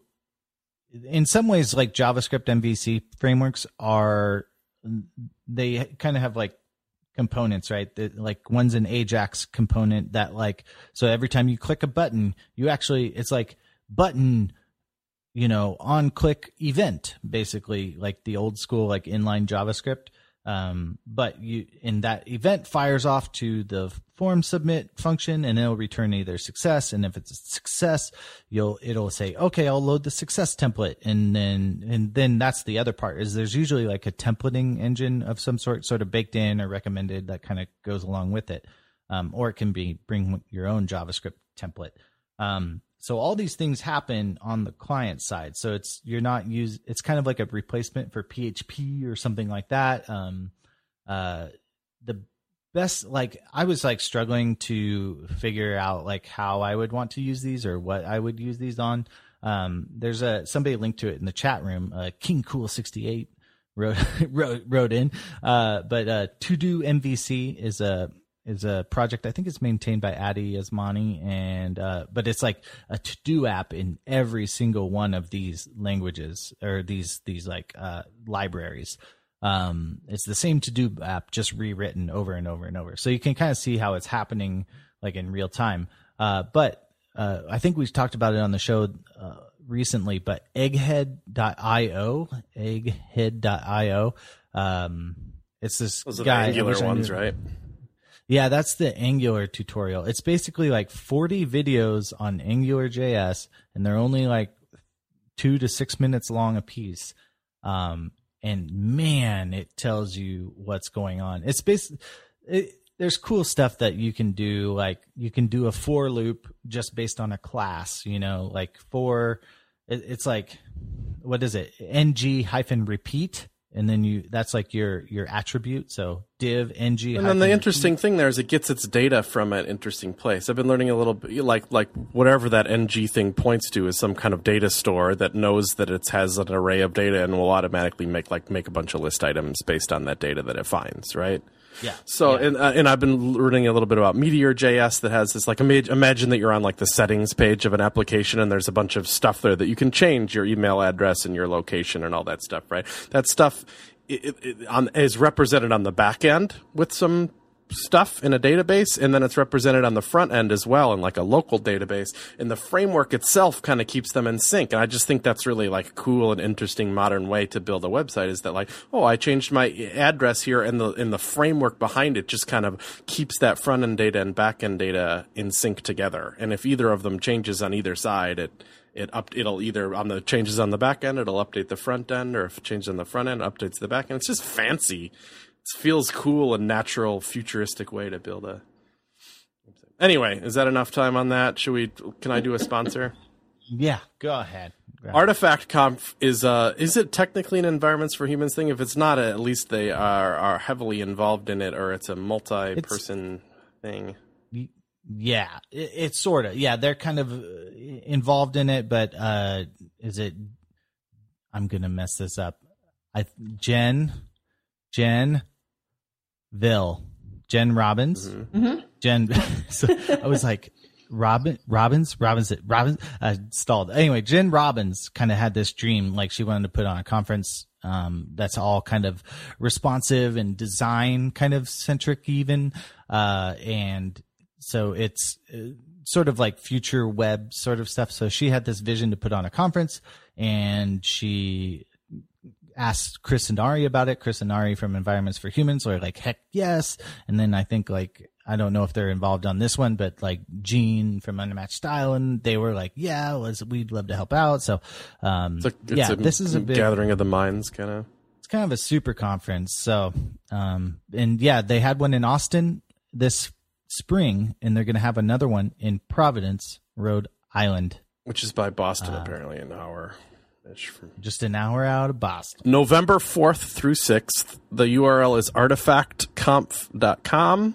S2: in some ways, like JavaScript M V C frameworks are, they kind of have like components, right? That, like one's an Ajax component that like, so every time you click a button, you actually, it's like button, you know, on click event, basically like the old school, like inline JavaScript. Um, but you, in that event fires off to the form submit function and it'll return either success. And if it's a success, you'll, it'll say, okay, I'll load the success template. And then, and then that's the other part is there's usually like a templating engine of some sort, sort of baked in or recommended that kind of goes along with it. Um, or it can be bring your own JavaScript template. Um, So all these things happen on the client side. So it's you're not use it's kind of like a replacement for P H P or something like that. Um, uh, the best like I was like struggling to figure out like how I would want to use these or what I would use these on. Um, there's a somebody linked to it in the chat room. Uh, King Cool sixty-eight wrote wrote wrote in. Uh, but uh, To Do M V C is a is a project. I think it's maintained by Adi Asmani, and uh, but it's like a to-do app in every single one of these languages or these these like uh, libraries. Um, it's the same to-do app, just rewritten over and over and over. So you can kind of see how it's happening like in real time. Uh, but uh, I think we've talked about it on the show uh, recently. But egghead dot io, egghead dot io. Um, it's this
S1: Those are
S2: guy.
S1: the Angular ones, right?
S2: Yeah, that's the Angular tutorial. It's basically like forty videos on Angular J S, and they're only like two to six minutes long a piece. Um, and man, it tells you what's going on. It's basically, it, there's cool stuff that you can do. Like you can do a for loop just based on a class, you know, like for, it, it's like, what is it? Ng hyphen repeat. And then you, that's like your, your attribute. So div, ng.
S1: And then the interesting thing there is it gets its data from an interesting place. I've been learning a little bit, like, like whatever that ng thing points to is some kind of data store that knows that it has an array of data and will automatically make, like, make a bunch of list items based on that data that it finds, right?
S2: Yeah.
S1: So,
S2: yeah.
S1: and uh, and I've been learning a little bit about Meteor J S that has this, like, imagine, imagine that you're on, like, the settings page of an application and there's a bunch of stuff there that you can change your email address and your location and all that stuff, right? That stuff it, it, on, is represented on the back end with some stuff in a database, and then it's represented on the front end as well in like a local database. And the framework itself kind of keeps them in sync. And I just think that's really like a cool and interesting modern way to build a website, is that like, oh, I changed my address here, and the in the framework behind it just kind of keeps that front end data and back end data in sync together. And if either of them changes on either side, it It up, it'll either on the changes on the back end, it'll update the front end, or if it changes on the front end, it updates the back end. It's just fancy. It feels cool and natural, futuristic way to build a. Anyway, is that enough time on that? Should we? Can I do a sponsor?
S2: Yeah, go ahead. Go ahead.
S1: Artifact Conf is uh is it technically an Environments for Humans thing? If it's not, at least they are are heavily involved in it, or it's a multi-person it's, thing.
S2: Yeah, it, it's sort of. Yeah, they're kind of involved in it, but uh, is it? I'm gonna mess this up. I Jen, Jen, Ville, Jen Robbins,
S3: mm-hmm. Mm-hmm.
S2: Jen. So I was like, Robin, Robbins, Robbins, Robbins. I stalled. Anyway, Jen Robbins kind of had this dream, like she wanted to put on a conference um, that's all kind of responsive and design kind of centric, even, uh, and. So it's sort of like future web sort of stuff. So she had this vision to put on a conference, and she asked Chris and Ari about it. Chris and Ari from Environments for Humans were like, heck yes. And then I think like, I don't know if they're involved on this one, but like Gene from Unmatched Style, and they were like, yeah, let's, we'd love to help out. So, um,
S1: it's a, it's
S2: yeah,
S1: a
S2: this is a big
S1: gathering of the minds kind of.
S2: It's kind of a super conference. So, um, and yeah, they had one in Austin this spring, and they're going to have another one in Providence, Rhode Island,
S1: which is by Boston,
S2: uh,
S1: apparently an hour ish from
S2: just an hour out of Boston.
S1: November fourth through sixth. The U R L is artifact conf dot com.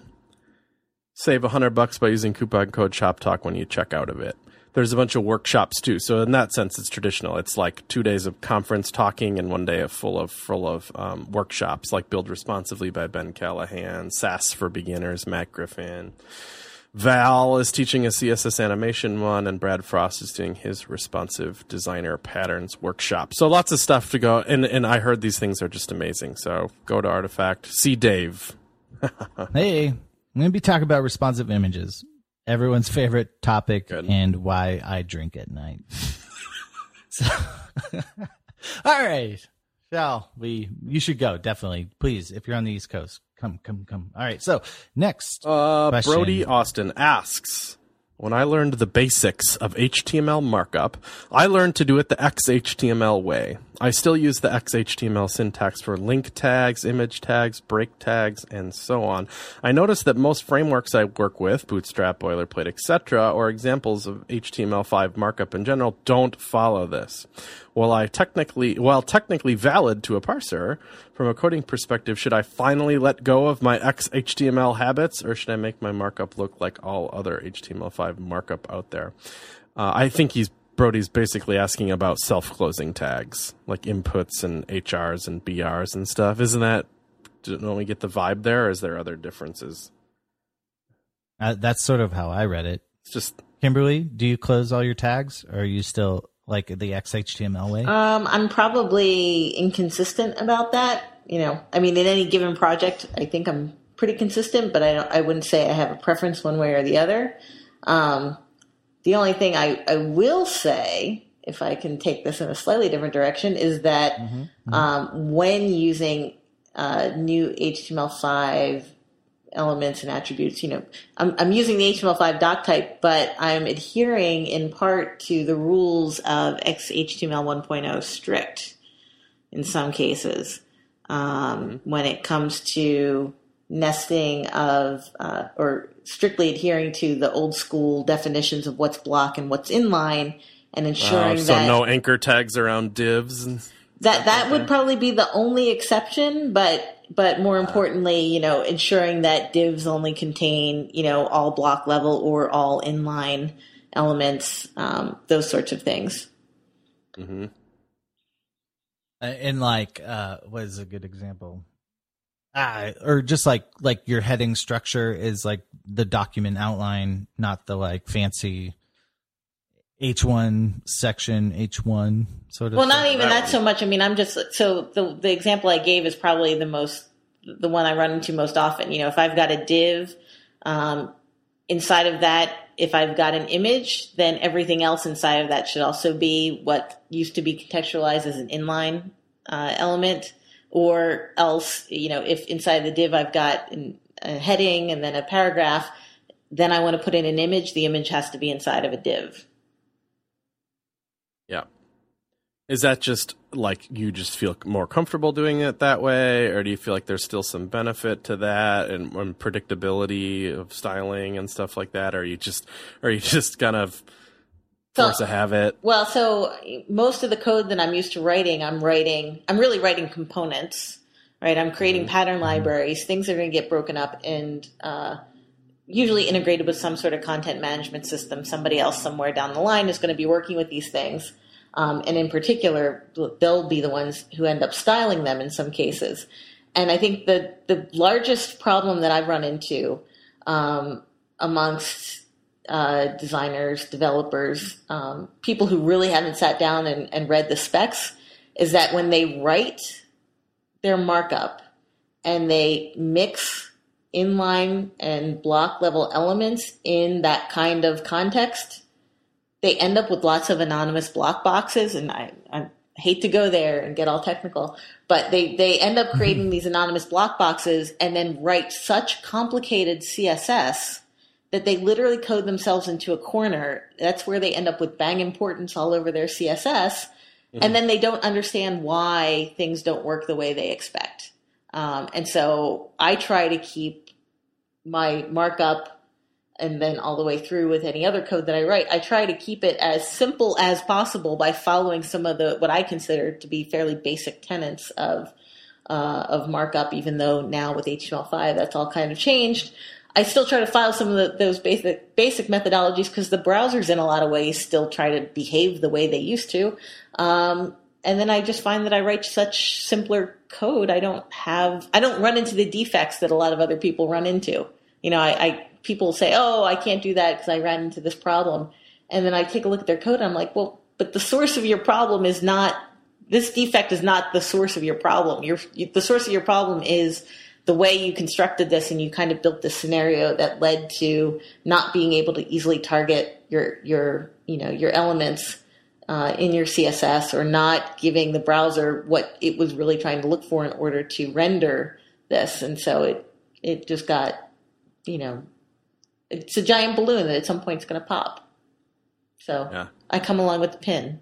S1: Save a hundred bucks by using coupon code ShopTalk when you check out of it. There's a bunch of workshops too, so in that sense, it's traditional. It's like two days of conference talking and one day of full of full of um, workshops, like Build Responsively by Ben Callahan, S A S for Beginners, Matt Griffin. Val is teaching a C S S animation one, and Brad Frost is doing his responsive designer patterns workshop. So lots of stuff to go, and and I heard these things are just amazing. So go to Artifact, see Dave.
S2: Hey, I'm going to be talking about responsive images. Everyone's favorite topic. Good. And why I drink at night. So, all right. Shall we? You should go. Definitely. Please, if you're on the East Coast, come, come, come. All right. So next
S1: uh,
S2: question.
S1: Brody Austin asks, when I learned the basics of H T M L markup, I learned to do it the X H T M L way. I still use the X H T M L syntax for link tags, image tags, break tags, and so on. I noticed that most frameworks I work with, Bootstrap, Boilerplate, et cetera, or examples of H T M L five markup in general, don't follow this. While I technically, while technically valid to a parser, from a coding perspective, should I finally let go of my X H T M L habits, or should I make my markup look like all other H T M L five markup out there? Uh, I think he's Brody's basically asking about self-closing tags, like inputs and H Rs and B Rs and stuff. Isn't that, don't we get the vibe there, or is there other differences?
S2: Uh, that's sort of how I read it.
S1: It's just,
S2: Kimberly, do you close all your tags, or are you still like the X H T M L way?
S3: Um, I'm probably inconsistent about that. You know, I mean, in any given project, I think I'm pretty consistent, but I don't, I wouldn't say I have a preference one way or the other. Um, The only thing I, I will say, if I can take this in a slightly different direction, is that mm-hmm. Mm-hmm. Um, when using uh, new H T M L five elements and attributes, you know, I'm, I'm using the H T M L five doc type, but I'm adhering in part to the rules of X H T M L one point oh strict in some cases um, mm-hmm. when it comes to nesting of uh, or strictly adhering to the old school definitions of what's block and what's inline, and ensuring
S1: uh, so
S3: that
S1: no anchor tags around divs and
S3: that that would probably be the only exception, but but more importantly, you know, ensuring that divs only contain, you know, all block level or all inline elements, um, those sorts of things.
S1: Mm-hmm.
S2: And like, uh, what is a good example? Ah, or just like like your heading structure is like the document outline, not the like fancy H one section, H one sort of.
S3: Well, not
S2: stuff.
S3: even that, that so much. I mean, I'm just so the the example I gave is probably the most the one I run into most often. You know, if I've got a div, um, inside of that, if I've got an image, then everything else inside of that should also be what used to be contextualized as an inline uh, element. Or else, you know, if inside the div I've got an, a heading and then a paragraph, then I want to put in an image, the image has to be inside of a div.
S1: Yeah. Is that just like you just feel more comfortable doing it that way, or do you feel like there's still some benefit to that and, and predictability of styling and stuff like that? Or are you just, are you just kind of force
S3: So-
S1: a habit?
S3: Well, so most of the code that I'm used to writing, I'm writing, I'm really writing components, right? I'm creating
S1: Mm-hmm.
S3: pattern libraries. Things are going to get broken up and uh, usually integrated with some sort of content management system. Somebody else somewhere down the line is going to be working with these things. Um, and in particular, they'll be the ones who end up styling them in some cases. And I think the, the largest problem that I've run into um, amongst uh, designers, developers, um, people who really haven't sat down and, and read the specs is that when they write their markup and they mix inline and block level elements in that kind of context, they end up with lots of anonymous block boxes. And I, I hate to go there and get all technical, but they, they end up creating these anonymous block boxes and then write such complicated C S S that they literally code themselves into a corner. That's where they end up with bang importance all over their C S S. Mm-hmm. And then they don't understand why things don't work the way they expect. Um, and so I try to keep my markup, and then all the way through with any other code that I write, I try to keep it as simple as possible by following some of the what I consider to be fairly basic tenets of uh, of markup, even though now with H T M L five that's all kind of changed. I still try to file some of the, those basic basic methodologies because the browsers in a lot of ways still try to behave the way they used to. Um, and then I just find that I write such simpler code. I don't have, I don't run into the defects that a lot of other people run into. You know, I, I people say, oh, I can't do that because I ran into this problem. And then I take a look at their code and I'm like, well, but the source of your problem is not, this defect is not the source of your problem. Your, the source of your problem is the way you constructed this, and you kind of built this scenario that led to not being able to easily target your, your, you know, your elements uh, in your C S S, or not giving the browser what it was really trying to look for in order to render this. And so it, it just got, you know, it's a giant balloon that at some point is going to pop. So yeah. I come along with the pin.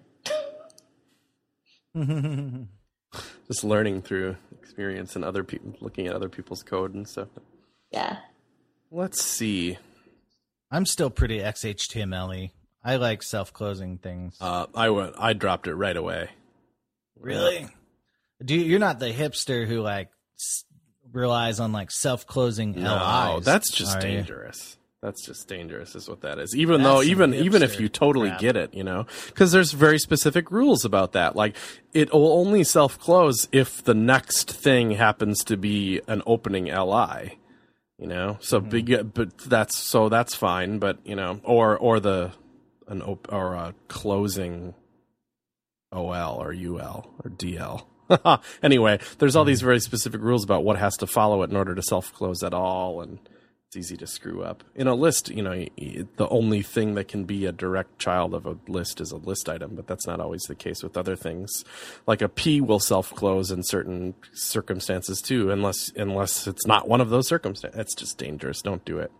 S1: Just learning through experience and other people, looking at other people's code and stuff.
S3: Yeah.
S1: Let's see.
S2: I'm still pretty X H T M L-y. I like self-closing things.
S1: Uh, I went. I dropped it right away.
S2: Really? Do you, you're not the hipster who like s- relies on like self-closing
S1: no,
S2: L Is?
S1: That's just
S2: are
S1: dangerous. You? That's just dangerous, is what that is. Even
S2: That's
S1: though, even
S2: hipster
S1: even if you totally
S2: crap.
S1: get it, you know, because there's very specific rules about that. Like, it will only self-close if the next thing happens to be an opening L I. You know, so
S2: Mm-hmm.
S1: big, but that's so that's fine. But you know, or or the an op, or a closing O L or U L or D L. Anyway, there's all these very specific rules about what has to follow it in order to self-close at all, and it's easy to screw up. In a list, you know, the only thing that can be a direct child of a list is a list item, but that's not always the case with other things. Like a P will self-close in certain circumstances too, unless unless it's not one of those circumstances. That's just dangerous. Don't do it.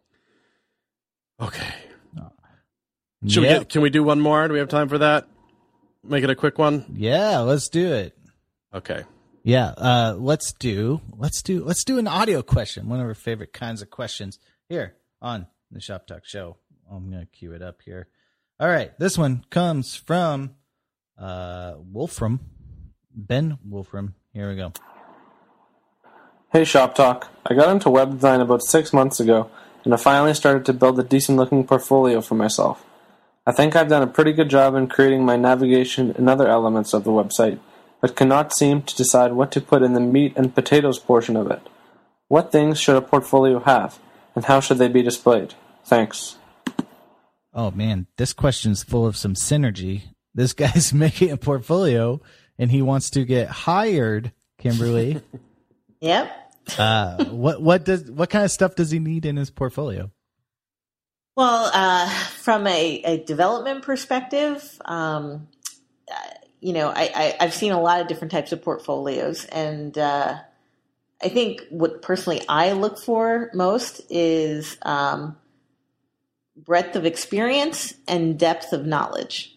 S1: Okay. Should
S2: Yep.
S1: we get, can we do one more? Do we have time for that? Make it a quick one?
S2: Yeah, let's do it.
S1: Okay.
S2: Yeah, uh, let's do let's do let's do an audio question. One of our favorite kinds of questions here on the Shop Talk Show. I'm gonna cue it up here. All right, this one comes from uh, Wolfram, Ben Wolfram. Here we go.
S4: Hey Shop Talk, I got into web design about six months ago, and I finally started to build a decent looking portfolio for myself. I think I've done a pretty good job in creating my navigation and other elements of the website, but cannot seem to decide what to put in the meat and potatoes portion of it. What things should a portfolio have, and how should they be displayed? Thanks.
S2: Oh man, this question's full of some synergy. This guy's making a portfolio, and he wants to get hired, Kimberly.
S3: Yep.
S2: Uh, what what does what kind of stuff does he need in his portfolio?
S3: Well, uh, from a, a development perspective, um, uh, you know, I, I, I've seen a lot of different types of portfolios, and uh, I think what personally I look for most is um, breadth of experience and depth of knowledge.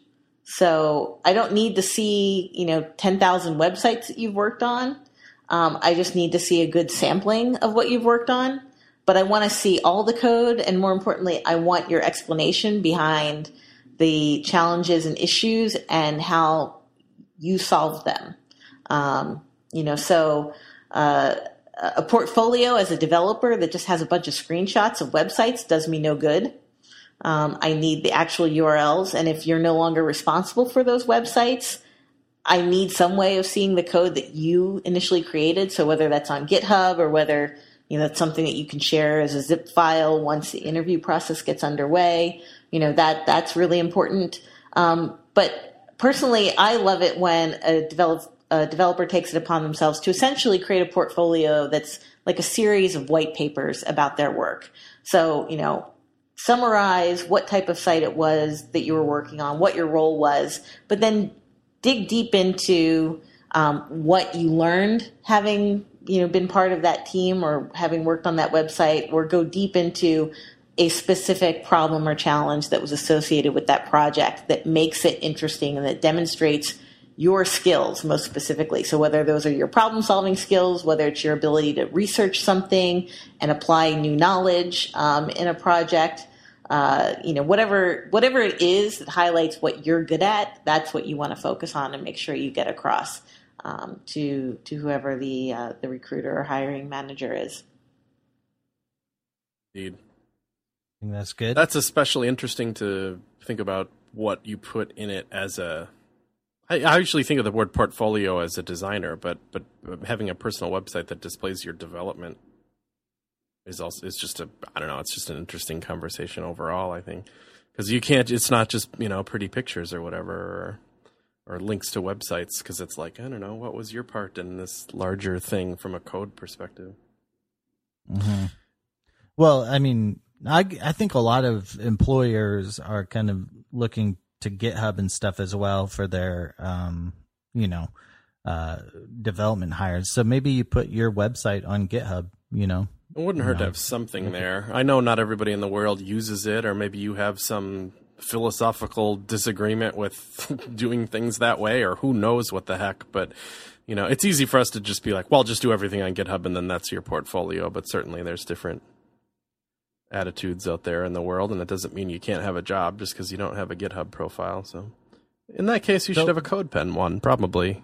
S3: So I don't need to see, you know, ten thousand websites that you've worked on. Um, I just need to see a good sampling of what you've worked on. But I want to see all the code, and more importantly, I want your explanation behind the challenges and issues and how you solve them. Um, you know, so uh, a portfolio as a developer that just has a bunch of screenshots of websites does me no good. Um, I need the actual U R Ls, and if you're no longer responsible for those websites, I need some way of seeing the code that you initially created. So whether that's on GitHub or whether you know, that's something that you can share as a zip file once the interview process gets underway. You know, that that's really important. Um, but personally, I love it when a, develop, a developer takes it upon themselves to essentially create a portfolio that's like a series of white papers about their work. So, you know, summarize what type of site it was that you were working on, what your role was, but then dig deep into um, what you learned having you know, been part of that team or having worked on that website, or go deep into a specific problem or challenge that was associated with that project that makes it interesting and that demonstrates your skills most specifically. So whether those are your problem solving skills, whether it's your ability to research something and apply new knowledge um, in a project, uh, you know, whatever, whatever it is that highlights what you're good at, that's what you want to focus on and make sure you get across. Um, to to whoever the uh, the recruiter or hiring manager is.
S1: Indeed.
S2: I think that's good.
S1: That's especially interesting to think about what you put in it as a. I, I usually think of the word portfolio as a designer, but but having a personal website that displays your development is also is just a I don't know. It's just an interesting conversation overall. I think because you can't. It's not just you know pretty pictures or whatever. Or, or links to websites, because it's like, I don't know, what was your part in this larger thing from a code perspective?
S2: Mm-hmm. Well, I mean, I, I think a lot of employers are kind of looking to GitHub and stuff as well for their, um, you know, uh, development hires. So maybe you put your website on GitHub, you know.
S1: It wouldn't hurt
S2: know.
S1: to have something there. I know not everybody in the world uses it, or maybe you have some philosophical disagreement with doing things that way, or who knows what the heck. But you know, it's easy for us to just be like, well, just do everything on GitHub and then that's your portfolio. But certainly there's different attitudes out there in the world, and it doesn't mean you can't have a job just because you don't have a GitHub profile. So in that case, you so, should have a CodePen one, probably.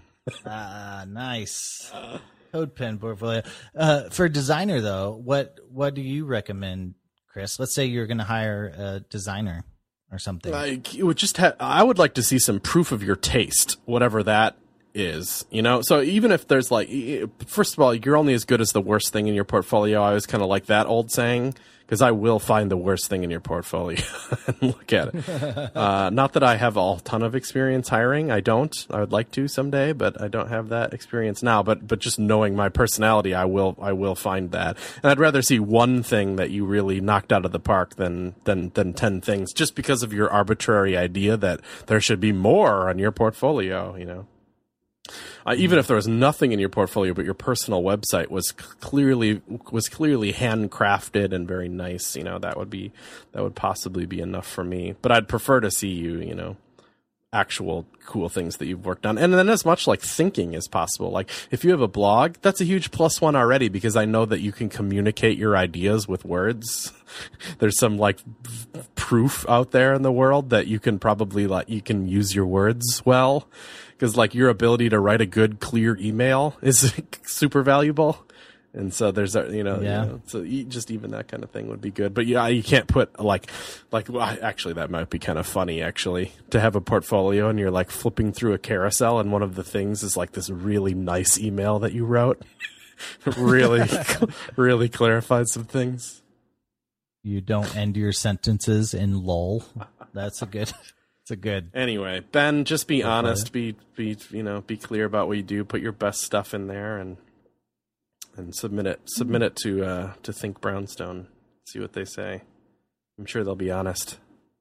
S2: Ah, nice. CodePen portfolio. Uh, for a designer though, what what do you recommend, Chris? Let's say you're going to hire a designer or something.
S1: Like, it would just ha- I would like to see some proof of your taste, whatever that is, you know? So even if there's like, first of all, you're only as good as the worst thing in your portfolio. I always kind of like that old saying, because I will find the worst thing in your portfolio and look at it. Uh, not that I have a ton of experience hiring. I don't. I would like to someday, but I don't have that experience now. But but just knowing my personality, I will I will find that. And I'd rather see one thing that you really knocked out of the park than than than ten things, just because of your arbitrary idea that there should be more on your portfolio, you know. Uh, even if there was nothing in your portfolio, but your personal website was clearly was clearly handcrafted and very nice, you know, that would be that would possibly be enough for me. But I'd prefer to see you, you know, actual cool things that you've worked on, and then as much like thinking as possible. Like if you have a blog, that's a huge plus one already, because I know that you can communicate your ideas with words. There's some like proof out there in the world that you can probably like you can use your words well. Because like your ability to write a good, clear email is super valuable, and so there's a you know,
S2: yeah.
S1: you know so just even that kind of thing would be good. But yeah, you can't put like like well, actually that might be kind of funny actually to have a portfolio and you're like flipping through a carousel and one of the things is like this really nice email that you wrote, really really clarified some things.
S2: You don't end your sentences in lol. That's a good. A good
S1: anyway. Ben, just be honest, be be you know be clear about what you do, put your best stuff in there, and and submit it submit it to uh, to Think Brownstone. See what they say. I'm sure they'll be honest.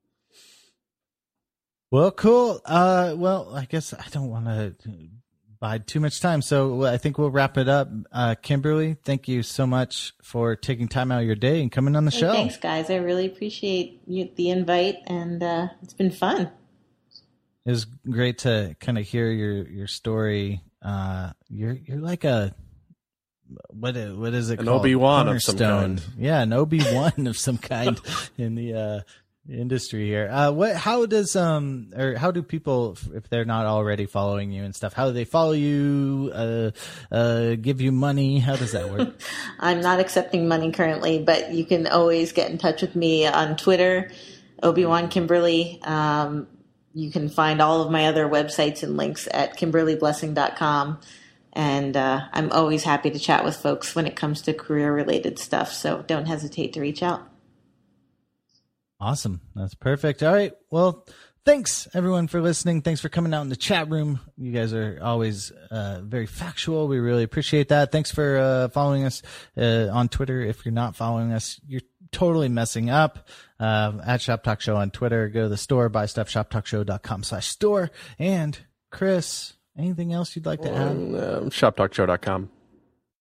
S2: Well, cool. Uh, well, I guess I don't want to bide too much time, so I think we'll wrap it up. Uh, Kimberly, thank you so much for taking time out of your day and coming on the
S3: hey,
S2: show.
S3: Thanks, guys. I really appreciate you, the invite, and uh, it's been fun.
S2: It was great to kind of hear your your story. Uh, you're you're like a what is, what is it
S1: an
S2: called?
S1: Obi-Wan of some kind.
S2: Yeah, an Obi-Wan of some kind in the uh, industry here. Uh, what? How does um or how do people, if they're not already following you and stuff, how do they follow you? Uh, uh, give you money? How does that work?
S3: I'm not accepting money currently, but you can always get in touch with me on Twitter, Obi-Wan Kimberly. Um, you can find all of my other websites and links at kimberly blessing dot com. And uh, I'm always happy to chat with folks when it comes to career-related stuff, so don't hesitate to reach out.
S2: Awesome. That's perfect. All right. Well, thanks, everyone, for listening. Thanks for coming out in the chat room. You guys are always uh, very factual. We really appreciate that. Thanks for uh, following us uh, on Twitter. If you're not following us, you're totally messing up. Uh, at Shop Talk Show on Twitter. Go to the store, buy stuff, shoptalkshow.com slash store. And Chris, anything else you'd like to add?
S1: Um, uh, shop talk show dot com.